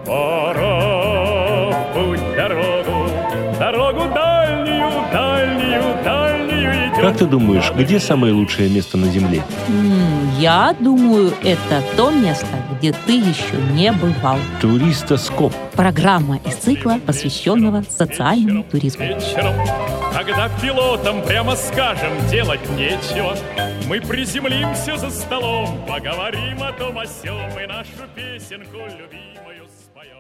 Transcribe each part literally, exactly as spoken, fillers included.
Пора в путь дорогу, дорогу дальнюю, дальнюю, дальнюю идем. Как ты думаешь, где самое лучшее место на Земле? М, Я думаю, это то место, где ты еще не бывал. Туристоскоп. Программа из цикла, посвященного социальному туризму. Вечером, когда пилотам прямо скажем делать нечего, мы приземлимся за столом, поговорим о том о сём и нашу песенку любимую споем.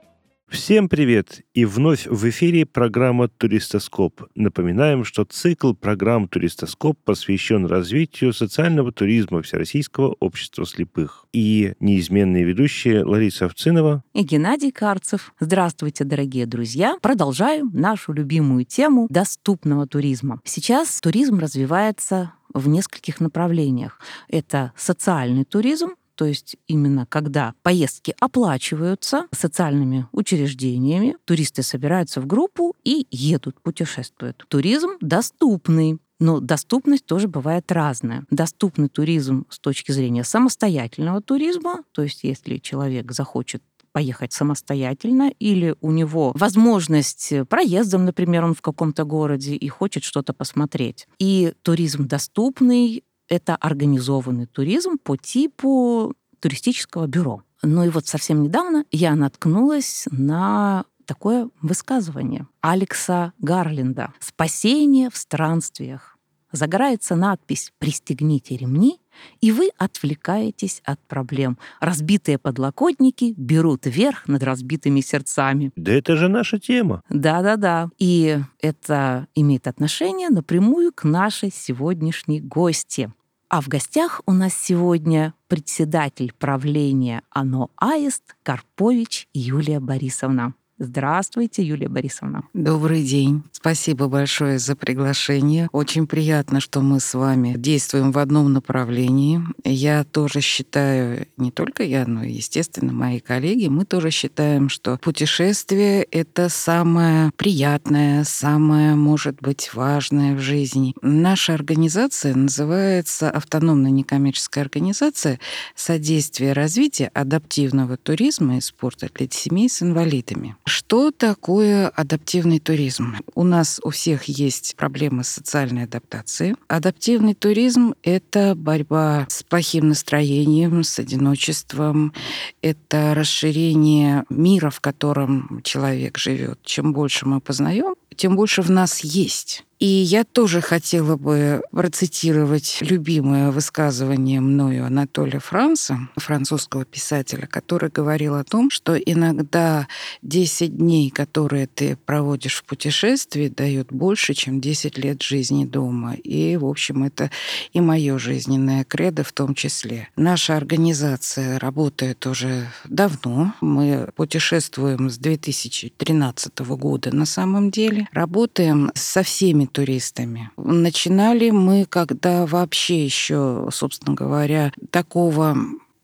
Всем привет! И вновь в эфире программа «Туристоскоп». Напоминаем, что цикл программ «Туристоскоп» посвящен развитию социального туризма Всероссийского общества слепых. И неизменные ведущие Лариса Овцинова И Геннадий Карцев. Здравствуйте, дорогие друзья! Продолжаем нашу любимую тему доступного туризма. Сейчас туризм развивается в нескольких направлениях. Это социальный туризм, то есть именно когда поездки оплачиваются социальными учреждениями, туристы собираются в группу и едут, путешествуют. Туризм доступный. Но доступность тоже бывает разная. Доступный туризм с точки зрения самостоятельного туризма, то есть если человек захочет поехать самостоятельно, или у него возможность проездом, например, он в каком-то городе и хочет что-то посмотреть. И туризм доступный — это организованный туризм по типу туристического бюро. Ну и вот совсем недавно я наткнулась на такое высказывание Алекса Гарленда «Спасение в странствиях». Загорается надпись «Пристегните ремни», и вы отвлекаетесь от проблем. Разбитые подлокотники берут верх над разбитыми сердцами. Да это же наша тема. Да-да-да. И это имеет отношение напрямую к нашей сегодняшней гости. А в гостях у нас сегодня председатель правления АНО «Аист» Карпович Юлия Борисовна. Здравствуйте, Юлия Борисовна. Добрый день. Спасибо большое за приглашение. Очень приятно, что мы с вами действуем в одном направлении. Я тоже считаю, не только я, но и, естественно, мои коллеги, мы тоже считаем, что путешествие — это самое приятное, самое, может быть, важное в жизни. Наша организация называется «Автономная некоммерческая организация содействия развития адаптивного туризма и спорта для семей с инвалидами». Что такое адаптивный туризм? У нас у всех есть проблемы с социальной адаптацией. Адаптивный туризм — это борьба с плохим настроением, с одиночеством, это расширение мира, в котором человек живет. Чем больше мы познаем, тем больше в нас есть. И я тоже хотела бы процитировать любимое высказывание мною Анатолия Франса, французского писателя, который говорил о том, что иногда десять дней, которые ты проводишь в путешествии, дают больше, чем десять лет жизни дома. И, в общем, это и мое жизненное кредо в том числе. Наша организация работает уже давно. Мы путешествуем с две тысячи тринадцатого года на самом деле. Работаем со всеми туристами. Начинали мы, когда вообще еще, собственно говоря, такого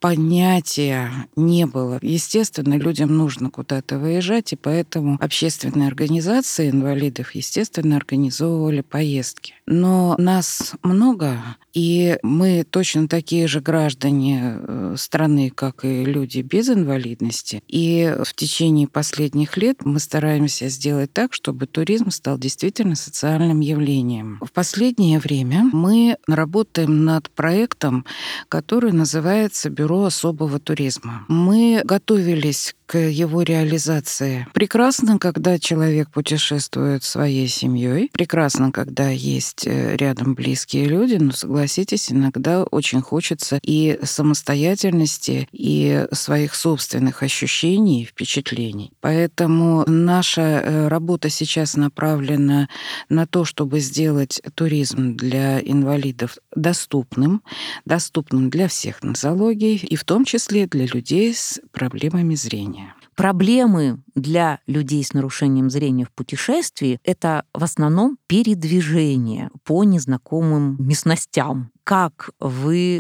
понятия не было. Естественно, людям нужно куда-то выезжать, и поэтому общественные организации инвалидов, естественно, организовывали поездки. Но нас много, и мы точно такие же граждане страны, как и люди без инвалидности. И в течение последних лет мы стараемся сделать так, чтобы туризм стал действительно социальным явлением. В последнее время мы работаем над проектом, который называется «Бюро особого туризма». Мы готовились к его реализации. Прекрасно, когда человек путешествует своей семьей. Прекрасно, когда есть рядом близкие люди. Но, согласитесь, иногда очень хочется и самостоятельности, и своих собственных ощущений и впечатлений. Поэтому наша работа сейчас направлена на то, чтобы сделать туризм для инвалидов доступным, доступным для всех нозологий, и в том числе для людей с проблемами зрения. Проблемы для людей с нарушением зрения в путешествии — это в основном передвижение по незнакомым местностям. Как вы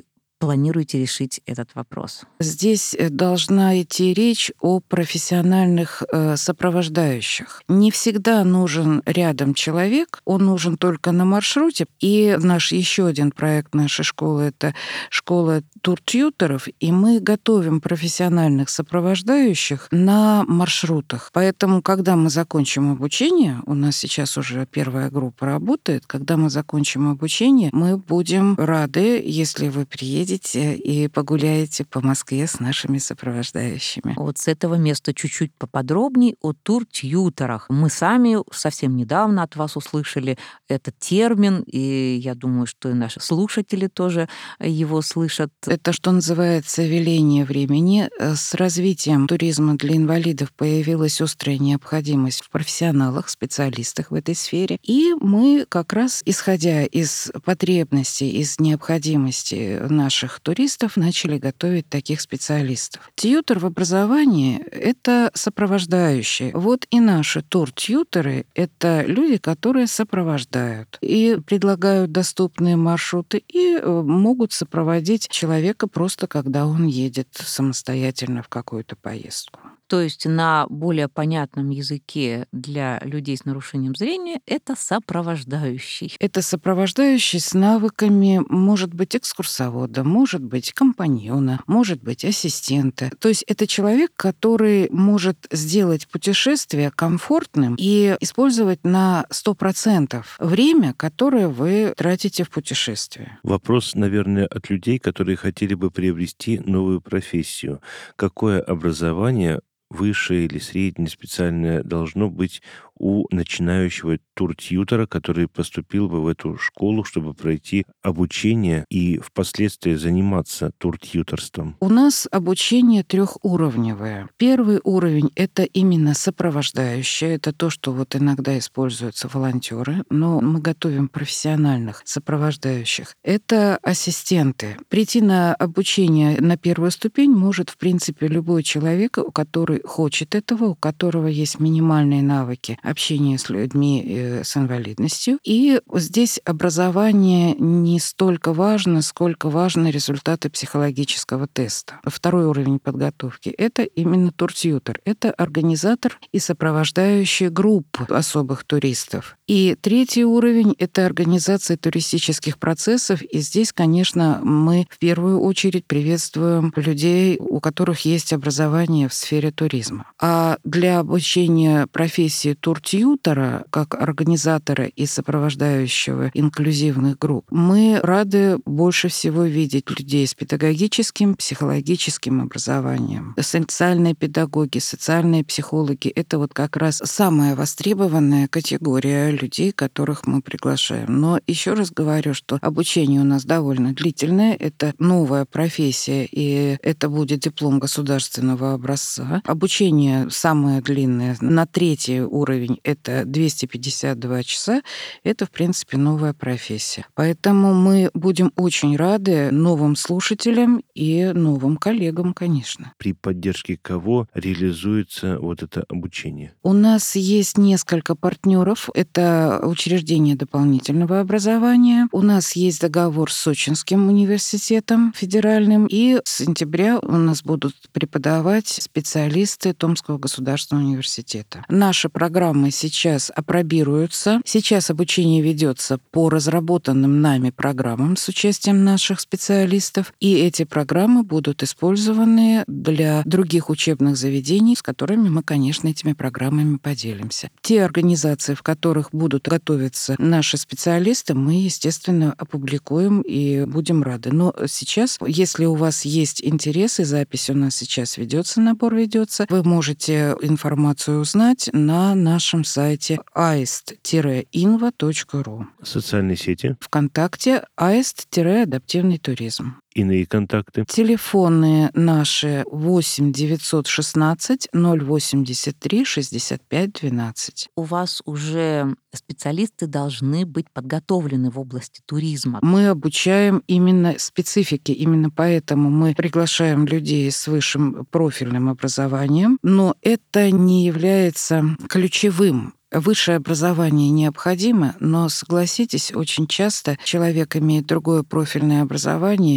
планируете решить этот вопрос? Здесь должна идти речь о профессиональных э, сопровождающих. Не всегда нужен рядом человек, он нужен только на маршруте. И наш еще один проект нашей школы — это школа туртьюторов, и мы готовим профессиональных сопровождающих на маршрутах. Поэтому, когда мы закончим обучение, у нас сейчас уже первая группа работает, когда мы закончим обучение, мы будем рады, если вы приедете и погуляете по Москве с нашими сопровождающими. Вот с этого места чуть-чуть поподробнее о туртьюторах. Мы сами совсем недавно от вас услышали этот термин, и я думаю, что и наши слушатели тоже его слышат. Это, что называется, веление времени. С развитием туризма для инвалидов появилась острая необходимость в профессионалах, специалистах в этой сфере. И мы как раз, исходя из потребностей, из необходимости наших туристов, начали готовить таких специалистов. Тьютор в образовании — это сопровождающие. Вот и наши тур-тьюторы — это люди, которые сопровождают и предлагают доступные маршруты, и могут сопроводить человека просто когда он едет самостоятельно в какую-то поездку. То есть на более понятном языке для людей с нарушением зрения это сопровождающий. Это сопровождающий с навыками, может быть, экскурсовода, может быть, компаньона, может быть, ассистента. То есть это человек, который может сделать путешествие комфортным и использовать на сто процентов время, которое вы тратите в путешествие. Вопрос, наверное, от людей, которые хотели бы приобрести новую профессию. Какое образование, высшее или среднее, специальное, должно быть у начинающего туртьютора, который поступил бы в эту школу, чтобы пройти обучение и впоследствии заниматься туртьюторством? У нас обучение трехуровневое. Первый уровень — это именно сопровождающее. Это то, что вот иногда используются волонтеры, но мы готовим профессиональных сопровождающих. Это ассистенты. Прийти на обучение на первую ступень может, в принципе, любой человек, у который хочет этого, у которого есть минимальные навыки общения с людьми с инвалидностью. И здесь образование не столько важно, сколько важны результаты психологического теста. Второй уровень подготовки — это именно туртьютор. Это организатор и сопровождающий группу особых туристов. И третий уровень — это организация туристических процессов. И здесь, конечно, мы в первую очередь приветствуем людей, у которых есть образование в сфере туризма. А для обучения профессии туртьютора, как организатора и сопровождающего инклюзивных групп, мы рады больше всего видеть людей с педагогическим, психологическим образованием. Социальные педагоги, социальные психологи — это вот как раз самая востребованная категория людей, которых мы приглашаем. Но еще раз говорю, что обучение у нас довольно длительное, это новая профессия, и это будет диплом государственного образца. Обучение самое длинное, на третий уровень, это двести пятьдесят два часа, это, в принципе, новая профессия. Поэтому мы будем очень рады новым слушателям и новым коллегам, конечно. При поддержке кого реализуется вот это обучение? У нас есть несколько партнеров. Это учреждение дополнительного образования. У нас есть договор с Сочинским университетом федеральным. И с сентября у нас будут преподавать специалисты Томского государственного университета. Наши программы сейчас апробируются. Сейчас обучение ведется по разработанным нами программам с участием наших специалистов. И эти программы будут использованы для других учебных заведений, с которыми мы, конечно, этими программами поделимся. Те организации, в которых будут готовиться наши специалисты, мы, естественно, опубликуем и будем рады. Но сейчас, если у вас есть интерес, и запись у нас сейчас ведется, набор ведется, вы можете информацию узнать на нашем сайте аист инва точка ру. Социальные сети? ВКонтакте аист-адаптивный туризм. Иные контакты? Телефоны наши восемь девятьсот шестнадцать ноль восемьдесят три шестьдесят пять двенадцать. У вас уже специалисты должны быть подготовлены в области туризма. Мы обучаем именно специфике, именно поэтому мы приглашаем людей с высшим профильным образованием, но это не является ключевым. Высшее образование необходимо, но, согласитесь, очень часто человек имеет другое профильное образование,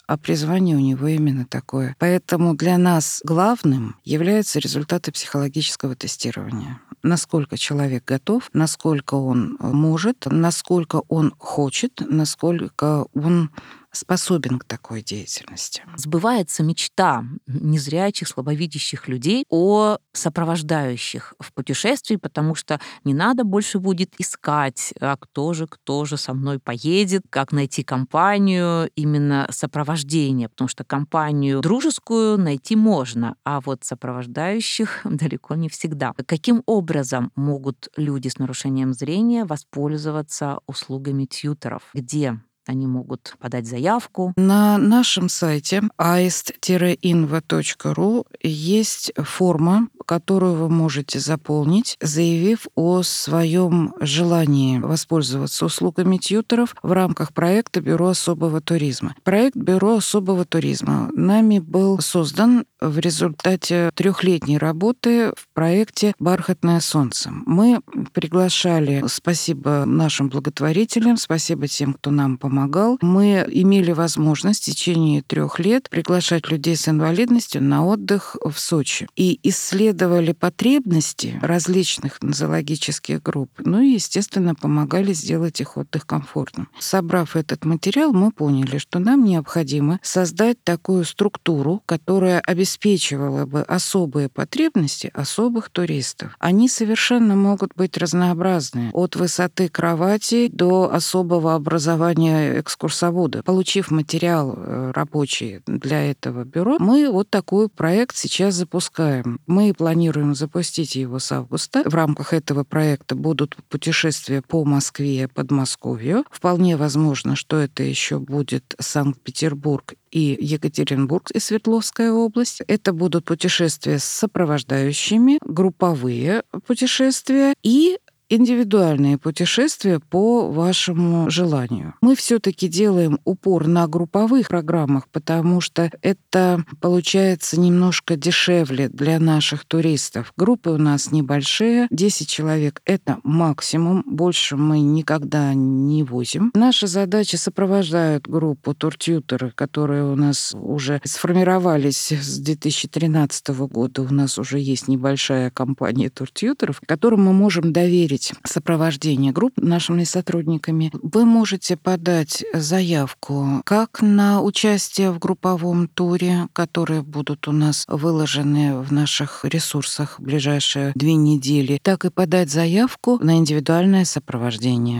а призвание у него именно такое. Поэтому для нас главным являются результаты психологического тестирования. Насколько человек готов, насколько он может, насколько он хочет, насколько он способен к такой деятельности. Сбывается мечта незрячих, слабовидящих людей о сопровождающих в путешествии, потому что не надо больше будет искать, а кто же, кто же со мной поедет, как найти компанию именно сопровождения, потому что компанию дружескую найти можно, а вот сопровождающих далеко не всегда. Каким образом могут люди с нарушением зрения воспользоваться услугами тьюторов? Где они могут подать заявку? На нашем сайте аист инва точка ру есть форма, которую вы можете заполнить, заявив о своем желании воспользоваться услугами тьюторов в рамках проекта «Бюро особого туризма». Проект «Бюро особого туризма» нами был создан в результате трехлетней работы в проекте «Бархатное солнце». Мы приглашали, спасибо нашим благотворителям, спасибо тем, кто нам помогал, мы имели возможность в течение трех лет приглашать людей с инвалидностью на отдых в Сочи. И исследовали потребности различных нозологических групп, ну и, естественно, помогали сделать их отдых комфортным. Собрав этот материал, мы поняли, что нам необходимо создать такую структуру, которая обеспечивала бы особые потребности особых туристов. Они совершенно могут быть разнообразны, от высоты кровати до особого образования экскурсовода. Получив материал рабочий для этого бюро, мы вот такой проект сейчас запускаем. Мы планируем запустить его с августа. В рамках этого проекта будут путешествия по Москве, Подмосковью. Вполне возможно, что это еще будет Санкт-Петербург и Екатеринбург и Свердловская область. Это будут путешествия с сопровождающими, групповые путешествия и индивидуальные путешествия по вашему желанию. Мы все-таки делаем упор на групповых программах, потому что это получается немножко дешевле для наших туристов. Группы у нас небольшие, десять человек — это максимум, больше мы никогда не возим. Наша задача — сопровождают группу туртьюторы, которые у нас уже сформировались с две тысячи тринадцатого года. У нас уже есть небольшая компания туртьюторов, которым мы можем доверить сопровождение групп нашими сотрудниками. Вы можете подать заявку как на участие в групповом туре, которые будут у нас выложены в наших ресурсах в ближайшие две недели, так и подать заявку на индивидуальное сопровождение.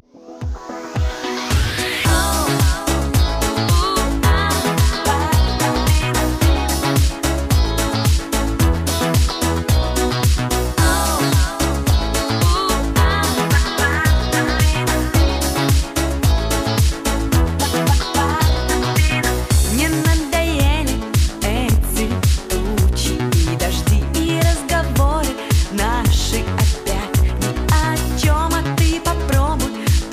Наши опять ни о чем, а ты попробуй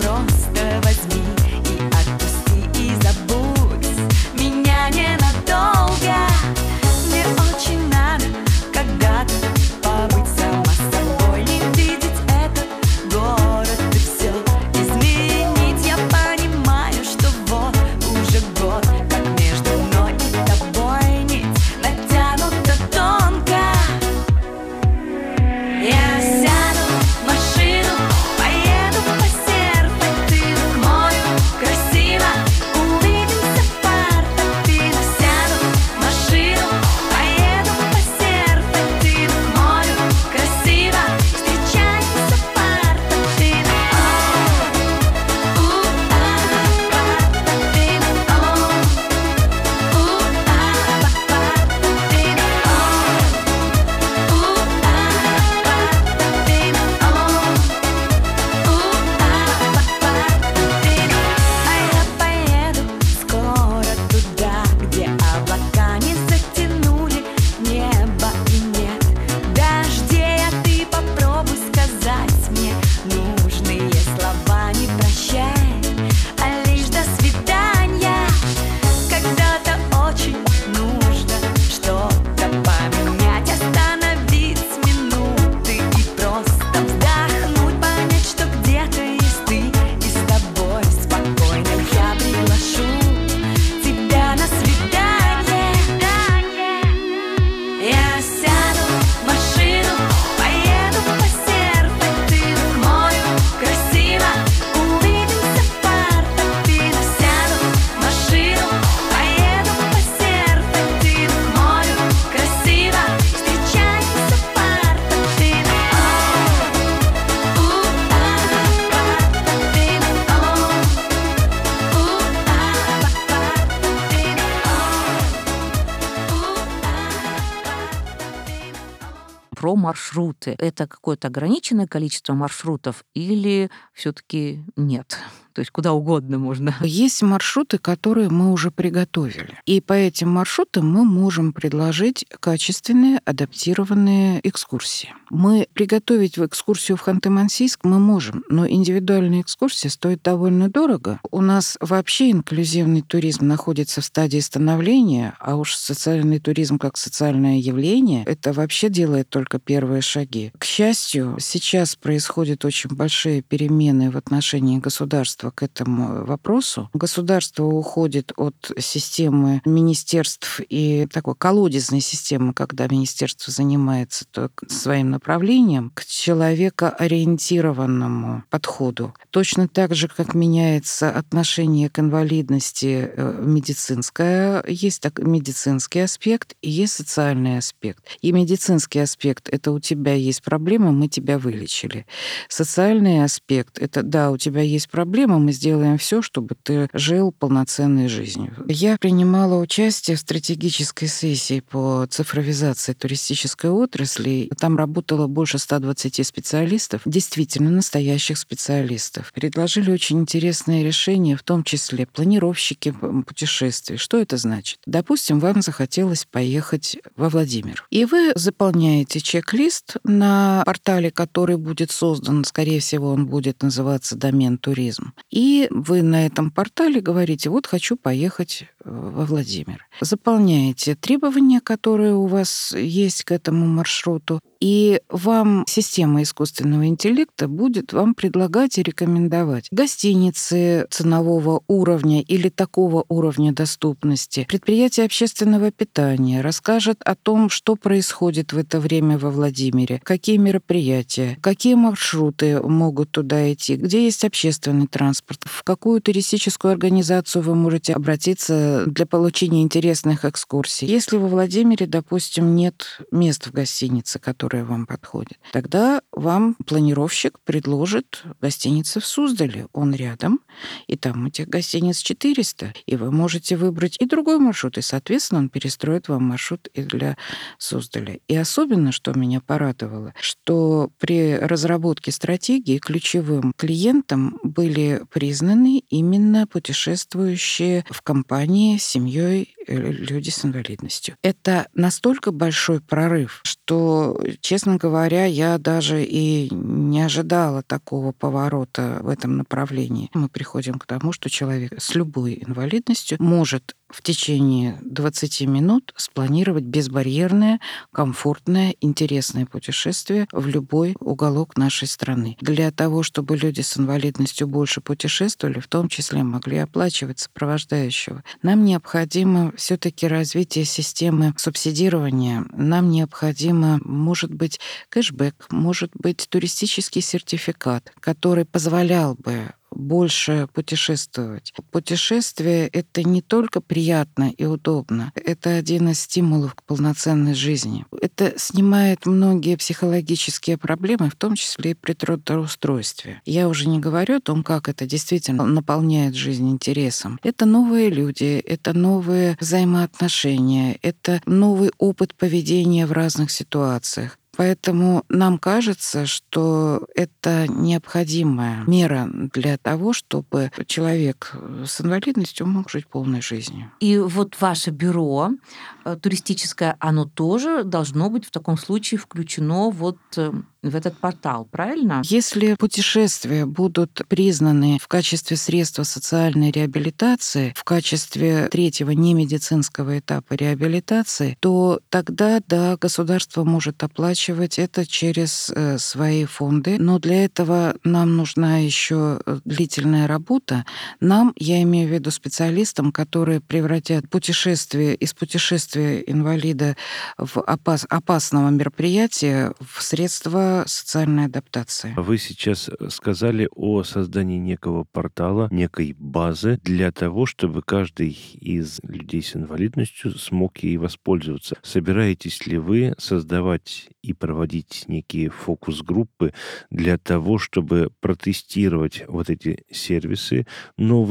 про маршруты. Это какое-то ограниченное количество маршрутов или все-таки нет? То есть куда угодно можно? Есть маршруты, которые мы уже приготовили. И по этим маршрутам мы можем предложить качественные, адаптированные экскурсии. Мы приготовить в экскурсию в Ханты-Мансийск мы можем, но индивидуальная экскурсия стоит довольно дорого. У нас вообще инклюзивный туризм находится в стадии становления, а уж социальный туризм как социальное явление, это вообще делает только первые шаги. К счастью, сейчас происходят очень большие перемены в отношении государства к этому вопросу. Государство уходит от системы министерств и такой колодезной системы, когда министерство занимается своим направлением, к человекоориентированному подходу. Точно так же, как меняется отношение к инвалидности медицинское, есть так, медицинский аспект и есть социальный аспект. И медицинский аспект — это у тебя есть проблема, мы тебя вылечили. Социальный аспект — это да, у тебя есть проблема, мы сделаем все, чтобы ты жил полноценной жизнью. Я принимала участие в стратегической сессии по цифровизации туристической отрасли. Там работало больше ста двадцати специалистов, действительно настоящих специалистов. Предложили очень интересные решения, в том числе планировщики путешествий. Что это значит? Допустим, вам захотелось поехать во Владимир. И вы заполняете чек-лист на портале, который будет создан, скорее всего, он будет называться «Домен туризм». И вы на этом портале говорите: вот хочу поехать во Владимир. Заполняете требования, которые у вас есть к этому маршруту, и вам система искусственного интеллекта будет вам предлагать и рекомендовать гостиницы ценового уровня или такого уровня доступности, предприятия общественного питания, расскажет о том, что происходит в это время во Владимире, какие мероприятия, какие маршруты могут туда идти, где есть общественный транспорт, в какую туристическую организацию вы можете обратиться для получения интересных экскурсий. Если во Владимире, допустим, нет мест в гостинице, которые вам подходят, тогда вам планировщик предложит гостиницы в Суздале. Он рядом, и там этих гостиниц четыреста, и вы можете выбрать и другой маршрут, и, соответственно, он перестроит вам маршрут и для Суздаля. И особенно, что меня порадовало, что при разработке стратегии ключевым клиентом были признаны именно путешествующие в компании с семьей люди с инвалидностью. Это настолько большой прорыв, что, честно говоря, я даже и не ожидала такого поворота в этом направлении. Мы приходим к тому, что человек с любой инвалидностью может в течение двадцати минут спланировать безбарьерное, комфортное, интересное путешествие в любой уголок нашей страны. Для того, чтобы люди с инвалидностью больше путешествовали, в том числе могли оплачивать сопровождающего, нам необходимо все-таки развитие системы субсидирования. Нам необходимо, может быть, кэшбэк, может быть, туристический сертификат, который позволял бы больше путешествовать. Путешествие — это не только приятно и удобно, это один из стимулов к полноценной жизни. Это снимает многие психологические проблемы, в том числе и при трудоустройстве. Я уже не говорю о том, как это действительно наполняет жизнь интересом. Это новые люди, это новые взаимоотношения, это новый опыт поведения в разных ситуациях. Поэтому нам кажется, что это необходимая мера для того, чтобы человек с инвалидностью мог жить полной жизнью. И вот ваше бюро туристическое, оно тоже должно быть в таком случае включено вот в этот портал, правильно? Если путешествия будут признаны в качестве средства социальной реабилитации, в качестве третьего немедицинского этапа реабилитации, то тогда, да, государство может оплачивать это через э, свои фонды, но для этого нам нужна еще длительная работа. Нам, я имею в виду специалистам, которые превратят путешествие из путешествия инвалида в опас, опасного мероприятия в средства социальной адаптации. Вы сейчас сказали о создании некого портала, некой базы для того, чтобы каждый из людей с инвалидностью смог ей воспользоваться. Собираетесь ли вы создавать и проводить некие фокус-группы для того, чтобы протестировать вот эти сервисы новые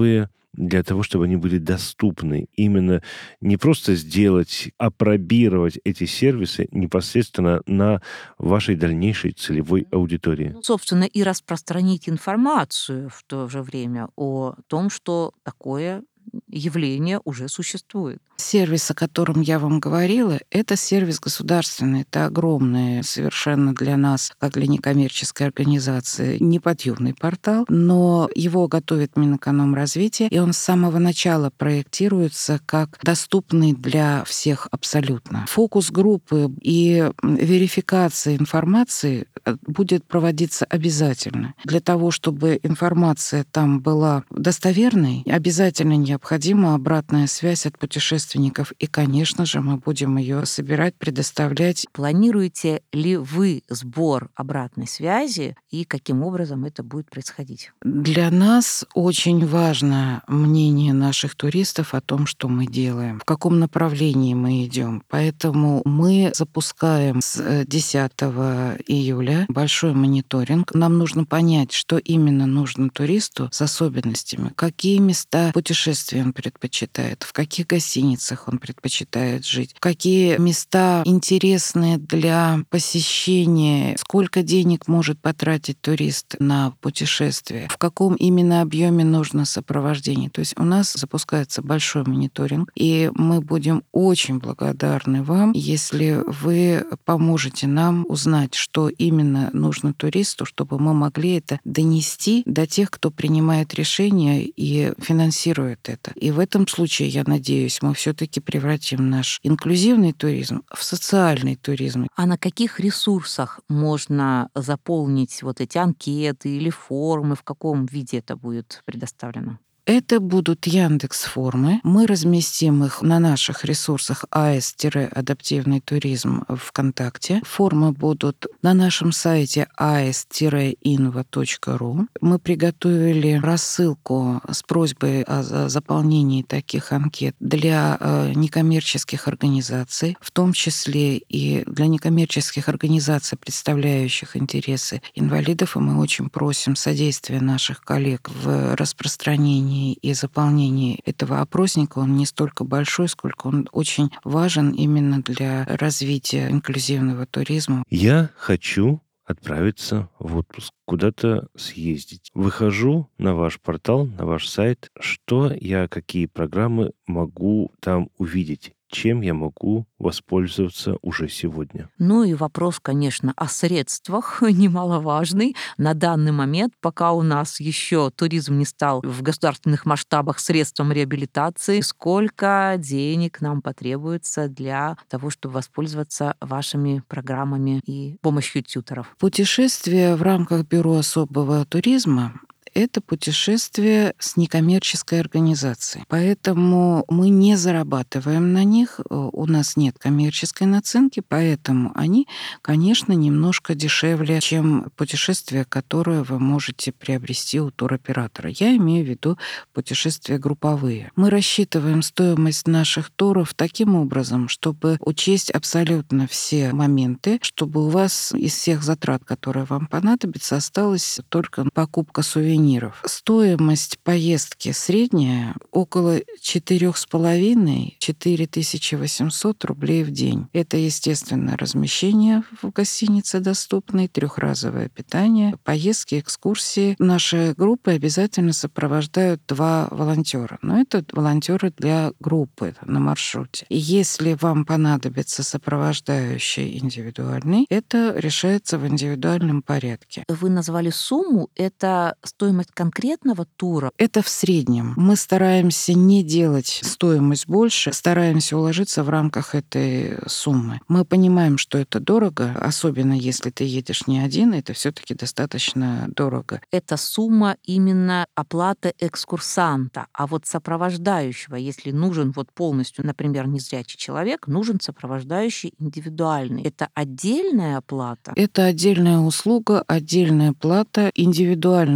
для того, чтобы они были доступны. Именно не просто сделать, апробировать эти сервисы непосредственно на вашей дальнейшей целевой аудитории. Ну, собственно, и распространить информацию в то же время о том, что такое явление уже существует. Сервис, о котором я вам говорила, это сервис государственный. Это огромный совершенно для нас, как для некоммерческой организации, неподъемный портал, но его готовит Минэкономразвития, и он с самого начала проектируется как доступный для всех абсолютно. Фокус группы и верификация информации будет проводиться обязательно. Для того, чтобы информация там была достоверной, обязательно необходима обратная связь от путешественников. И, конечно же, мы будем ее собирать, предоставлять. Планируете ли вы сбор обратной связи и каким образом это будет происходить? Для нас очень важно мнение наших туристов о том, что мы делаем, в каком направлении мы идем. Поэтому мы запускаем с десятого июля большой мониторинг. Нам нужно понять, что именно нужно туристу с особенностями, какие места путешествия он предпочитает, в каких гостиницах он предпочитает жить, какие места интересны для посещения, сколько денег может потратить турист на путешествие, в каком именно объеме нужно сопровождение. То есть у нас запускается большой мониторинг, и мы будем очень благодарны вам, если вы поможете нам узнать, что именно нужно туристу, чтобы мы могли это донести до тех, кто принимает решения и финансирует это. И в этом случае, я надеюсь, мы все-таки превратим наш инклюзивный туризм в социальный туризм. А на каких ресурсах можно заполнить вот эти анкеты или формы? В каком виде это будет предоставлено? Это будут Яндекс.Формы. Мы разместим их на наших ресурсах а эс адаптивный туризм ВКонтакте. Формы будут на нашем сайте а эс инва точка ру. Мы приготовили рассылку с просьбой о заполнении таких анкет для некоммерческих организаций, в том числе и для некоммерческих организаций, представляющих интересы инвалидов. И мы очень просим содействия наших коллег в распространении и заполнении этого опросника. Он не столько большой, сколько он очень важен именно для развития инклюзивного туризма. Я хочу отправиться в отпуск, куда-то съездить. Выхожу на ваш портал, на ваш сайт. Что я, какие программы могу там увидеть? Чем я могу воспользоваться уже сегодня? Ну и вопрос, конечно, о средствах немаловажный. На данный момент, пока у нас еще туризм не стал в государственных масштабах средством реабилитации, сколько денег нам потребуется для того, чтобы воспользоваться вашими программами и помощью тьюторов? Путешествие в рамках Бюро особого туризма — это путешествие с некоммерческой организацией. Поэтому мы не зарабатываем на них, у нас нет коммерческой наценки, поэтому они, конечно, немножко дешевле, чем путешествия, которые вы можете приобрести у туроператора. Я имею в виду путешествия групповые. Мы рассчитываем стоимость наших туров таким образом, чтобы учесть абсолютно все моменты, чтобы у вас из всех затрат, которые вам понадобятся, осталась только покупка сувениров. Стоимость поездки средняя около четырех с половиной — четыре тысячи восемьсот рублей в день. Это, естественно, размещение в гостинице доступной, трехразовое питание, поездки, экскурсии. Наши группы обязательно сопровождают два волонтера, но это волонтеры для группы на маршруте. И если вам понадобится сопровождающий индивидуальный, это решается в индивидуальном порядке. Вы назвали сумму, это стоимость конкретного тура? Это в среднем. Мы стараемся не делать стоимость больше, стараемся уложиться в рамках этой суммы. Мы понимаем, что это дорого, особенно если ты едешь не один, это все-таки достаточно дорого. Это сумма именно оплата экскурсанта, а вот сопровождающего, если нужен вот полностью, например, незрячий человек, нужен сопровождающий индивидуальный. Это отдельная оплата? Это отдельная услуга, отдельная плата, индивидуальный подбор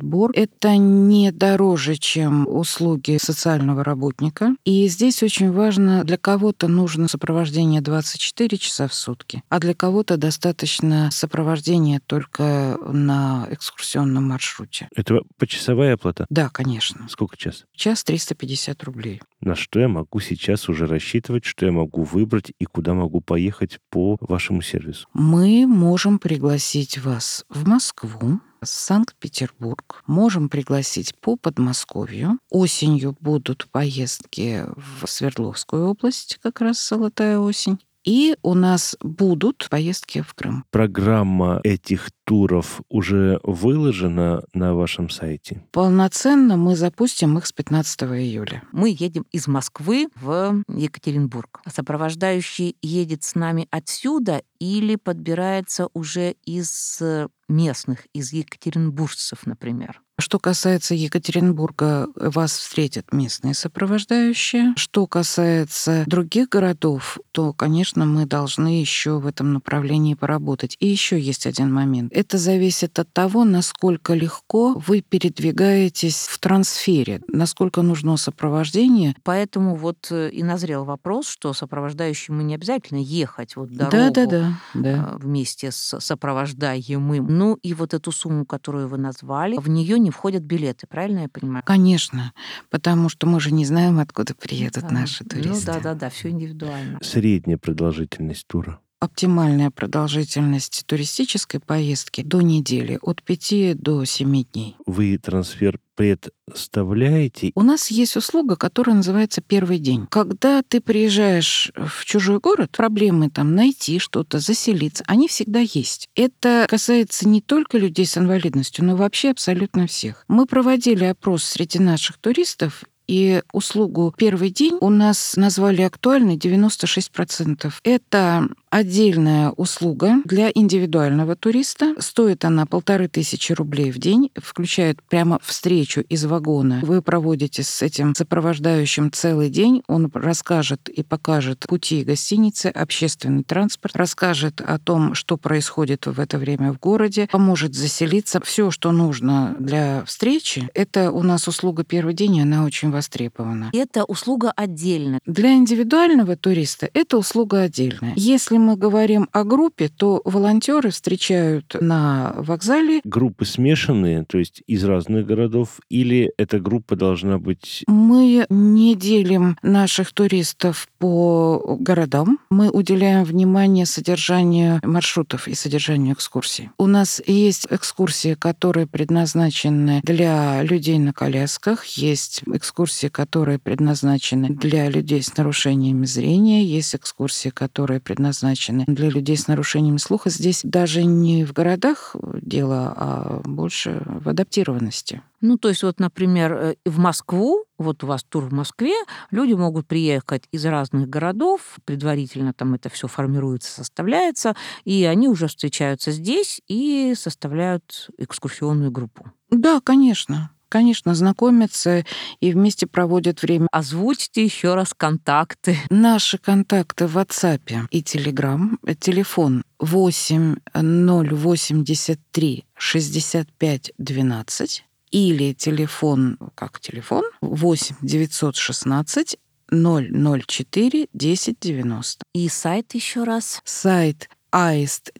сбор. Это не дороже, чем услуги социального работника. И здесь очень важно, для кого-то нужно сопровождение двадцать четыре часа в сутки, а для кого-то достаточно сопровождения только на экскурсионном маршруте. Это почасовая оплата? Да, конечно. Сколько час? Час триста пятьдесят рублей. На что я могу сейчас уже рассчитывать, что я могу выбрать и куда могу поехать по вашему сервису? Мы можем пригласить вас в Москву, Санкт-Петербург. Можем пригласить по Подмосковью. Осенью будут поездки в Свердловскую область, как раз золотая осень. И у нас будут поездки в Крым. Программа этих туров уже выложена на вашем сайте? Полноценно мы запустим их с пятнадцатого июля. Мы едем из Москвы в Екатеринбург. Сопровождающий едет с нами отсюда или подбирается уже из местных, из екатеринбуржцев, например? Что касается Екатеринбурга, вас встретят местные сопровождающие. Что касается других городов, то, конечно, мы должны еще в этом направлении поработать. И еще есть один момент. Это зависит от того, насколько легко вы передвигаетесь в трансфере, насколько нужно сопровождение. Поэтому вот и назрел вопрос, что сопровождающему не обязательно ехать вот дорогу да, да, да, да. вместе с сопровождаемым. Ну и вот эту сумму, которую вы назвали, в нее не входят билеты, правильно я понимаю? Конечно, потому что мы же не знаем, откуда приедут да. наши туристы. Ну да, да, да, все индивидуально. Средняя продолжительность тура? Оптимальная продолжительность туристической поездки до недели, от пяти до семи дней. Вы трансфер представляете? У нас есть услуга, которая называется «Первый день». Когда ты приезжаешь в чужой город, проблемы там найти что-то, заселиться, они всегда есть. Это касается не только людей с инвалидностью, но вообще абсолютно всех. Мы проводили опрос среди наших туристов, и услугу «Первый день» у нас назвали актуальной девяносто шесть процентов. Это отдельная услуга для индивидуального туриста. Стоит она полторы тысячи рублей в день, включает прямо встречу из вагона. Вы проводите с этим сопровождающим целый день. Он расскажет и покажет пути гостиницы, общественный транспорт, расскажет о том, что происходит в это время в городе, поможет заселиться. Все, что нужно для встречи, это у нас услуга «Первый день», и она очень востребована. Это услуга отдельная. Для индивидуального туриста это услуга отдельная. Если мы говорим о группе, то волонтеры встречают на вокзале. Группы смешанные, то есть из разных городов, или эта группа должна быть... Мы не делим наших туристов по городам. Мы уделяем внимание содержанию маршрутов и содержанию экскурсий. У нас есть экскурсии, которые предназначены для людей на колясках, есть экскурсии, которые предназначены для людей с нарушениями зрения, есть экскурсии, которые предназначены для людей с нарушениями слуха. Здесь даже не в городах дело, а больше в адаптированности. Ну, то есть вот, например, в Москву, вот у вас тур в Москве, люди могут приехать из разных городов, предварительно там это все формируется, составляется, и они уже встречаются здесь и составляют экскурсионную группу. Да, конечно. Конечно, знакомятся и вместе проводят время. Озвучьте еще раз контакты. Наши контакты в WhatsApp и Telegram. Телефон восемь ноль восемьдесят три шестьдесят пять двенадцать или телефон, как телефон, восемь девятьсот шестнадцать ноль ноль четыре десять девяносто. И сайт еще раз. Сайт аист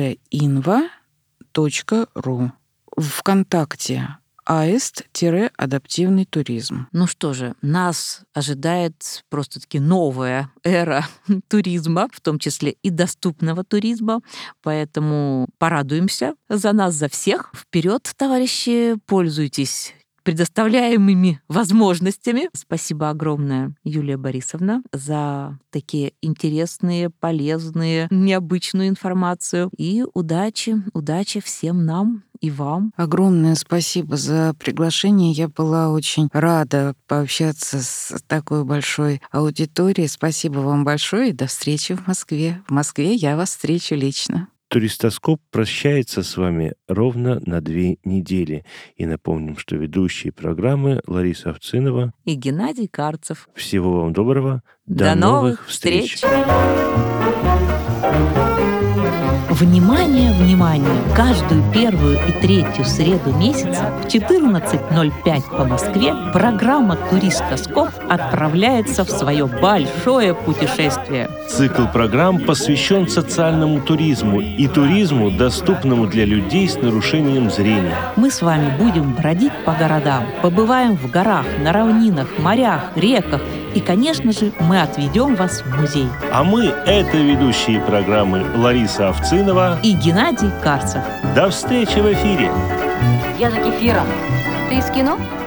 инва точка ру. ВКонтакте аист-адаптивный туризм. Ну что же, нас ожидает просто-таки новая эра туризма, в том числе и доступного туризма, поэтому порадуемся за нас, за всех. Вперед, товарищи, пользуйтесь предоставляемыми возможностями. Спасибо огромное, Юлия Борисовна, за такие интересные, полезные, необычную информацию. И удачи, удачи всем нам и вам. Огромное спасибо за приглашение. Я была очень рада пообщаться с такой большой аудиторией. Спасибо вам большое и до встречи в Москве. В Москве я вас встречу лично. Туристоскоп прощается с вами ровно на две недели. И напомним, что ведущие программы Лариса Овцинова и Геннадий Карцев. Всего вам доброго. До, До новых встреч! встреч. Внимание, внимание! Каждую первую и третью среду месяца в четырнадцать ноль пять по Москве программа «Туристоскоп» отправляется в свое большое путешествие. Цикл программ посвящен социальному туризму и туризму, доступному для людей с нарушением зрения. Мы с вами будем бродить по городам, побываем в горах, на равнинах, морях, реках и, конечно же, мы отведем вас в музей. А мы — это ведущие программы Лариса Овцинова и Геннадий Карцев. До встречи в эфире! Я за кефиром. Ты из кино?